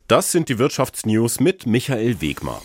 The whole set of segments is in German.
Das sind die Wirtschaftsnews mit Michael Wegmar.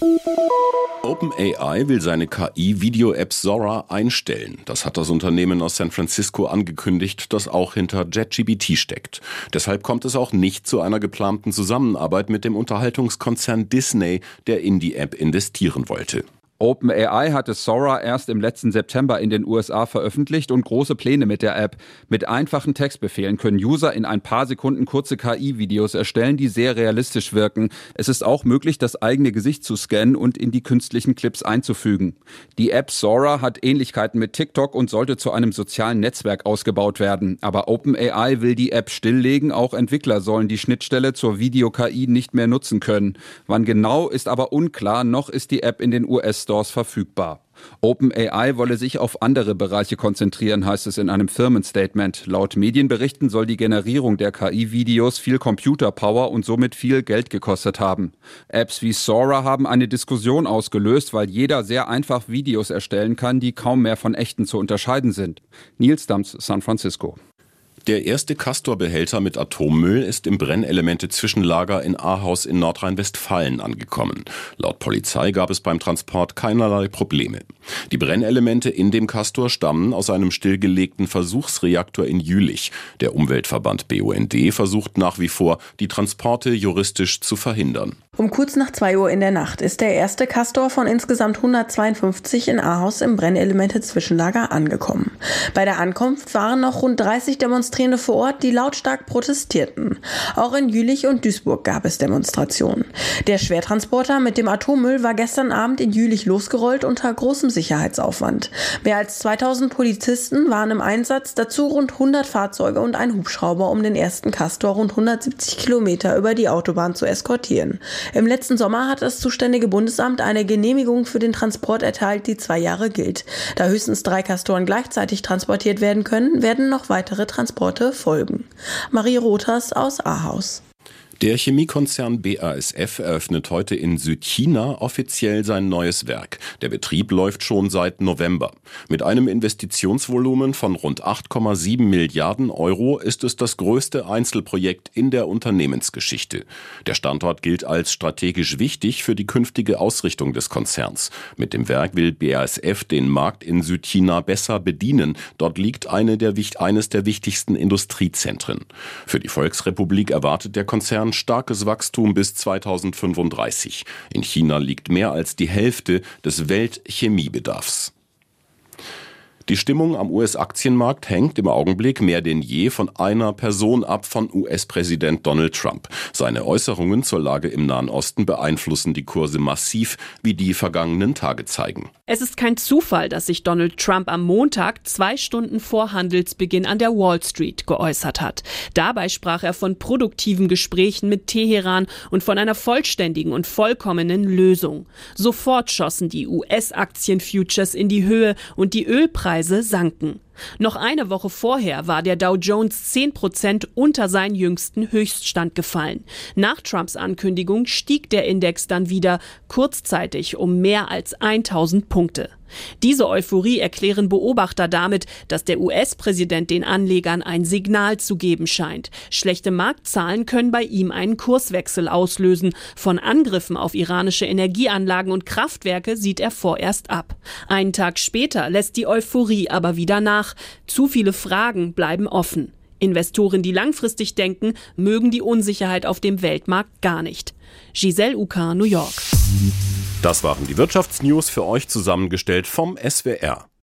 OpenAI will seine KI-Video-App Sora einstellen. Das hat das Unternehmen aus San Francisco angekündigt, das auch hinter ChatGPT steckt. Deshalb kommt es auch nicht zu einer geplanten Zusammenarbeit mit dem Unterhaltungskonzern Disney, der in die App investieren wollte. OpenAI hatte Sora erst im letzten September in den USA veröffentlicht und große Pläne mit der App. Mit einfachen Textbefehlen können User in ein paar Sekunden kurze KI-Videos erstellen, die sehr realistisch wirken. Es ist auch möglich, das eigene Gesicht zu scannen und in die künstlichen Clips einzufügen. Die App Sora hat Ähnlichkeiten mit TikTok und sollte zu einem sozialen Netzwerk ausgebaut werden. Aber OpenAI will die App stilllegen, auch Entwickler sollen die Schnittstelle zur Video-KI nicht mehr nutzen können. Wann genau, ist aber unklar, noch ist die App in den US-Stores verfügbar. OpenAI wolle sich auf andere Bereiche konzentrieren, heißt es in einem Firmenstatement. Laut Medienberichten soll die Generierung der KI-Videos viel Computerpower und somit viel Geld gekostet haben. Apps wie Sora haben eine Diskussion ausgelöst, weil jeder sehr einfach Videos erstellen kann, die kaum mehr von echten zu unterscheiden sind. Nils Dams, San Francisco. Der erste Castor-Behälter mit Atommüll ist im Brennelemente-Zwischenlager in Ahaus in Nordrhein-Westfalen angekommen. Laut Polizei gab es beim Transport keinerlei Probleme. Die Brennelemente in dem Castor stammen aus einem stillgelegten Versuchsreaktor in Jülich. Der Umweltverband BUND versucht nach wie vor, die Transporte juristisch zu verhindern. Um kurz nach 2 Uhr in der Nacht ist der erste Castor von insgesamt 152 in Ahaus im Brennelemente-Zwischenlager angekommen. Bei der Ankunft waren noch rund 30 Demonstrierende vor Ort, die lautstark protestierten. Auch in Jülich und Duisburg gab es Demonstrationen. Der Schwertransporter mit dem Atommüll war gestern Abend in Jülich losgerollt unter großem Sicherheitsaufwand. Mehr als 2000 Polizisten waren im Einsatz, dazu rund 100 Fahrzeuge und ein Hubschrauber, um den ersten Castor rund 170 Kilometer über die Autobahn zu eskortieren. Im letzten Sommer hat das zuständige Bundesamt eine Genehmigung für den Transport erteilt, die 2 Jahre gilt. Da höchstens 3 Castoren gleichzeitig transportiert werden können, werden noch weitere Transporte folgen. Marie Rothers aus Ahaus. Der Chemiekonzern BASF eröffnet heute in Südchina offiziell sein neues Werk. Der Betrieb läuft schon seit November. Mit einem Investitionsvolumen von rund 8,7 Milliarden Euro ist es das größte Einzelprojekt in der Unternehmensgeschichte. Der Standort gilt als strategisch wichtig für die künftige Ausrichtung des Konzerns. Mit dem Werk will BASF den Markt in Südchina besser bedienen. Dort liegt eines der wichtigsten Industriezentren. Für die Volksrepublik erwartet der Konzern starkes Wachstum bis 2035. In China liegt mehr als die Hälfte des Weltchemiebedarfs. Die Stimmung am US-Aktienmarkt hängt im Augenblick mehr denn je von einer Person ab, von US-Präsident Donald Trump. Seine Äußerungen zur Lage im Nahen Osten beeinflussen die Kurse massiv, wie die vergangenen Tage zeigen. Es ist kein Zufall, dass sich Donald Trump am Montag 2 Stunden vor Handelsbeginn an der Wall Street geäußert hat. Dabei sprach er von produktiven Gesprächen mit Teheran und von einer vollständigen und vollkommenen Lösung. Sofort schossen die US-Aktien-Futures in die Höhe und die Ölpreise sanken. Noch eine Woche vorher war der Dow Jones 10% unter seinen jüngsten Höchststand gefallen. Nach Trumps Ankündigung stieg der Index dann wieder kurzzeitig um mehr als 1000 Punkte. Diese Euphorie erklären Beobachter damit, dass der US-Präsident den Anlegern ein Signal zu geben scheint. Schlechte Marktzahlen können bei ihm einen Kurswechsel auslösen. Von Angriffen auf iranische Energieanlagen und Kraftwerke sieht er vorerst ab. Einen Tag später lässt die Euphorie aber wieder nach. Zu viele Fragen bleiben offen. Investoren, die langfristig denken, mögen die Unsicherheit auf dem Weltmarkt gar nicht. Giselle Uka, New York. Das waren die Wirtschaftsnews für euch zusammengestellt vom SWR.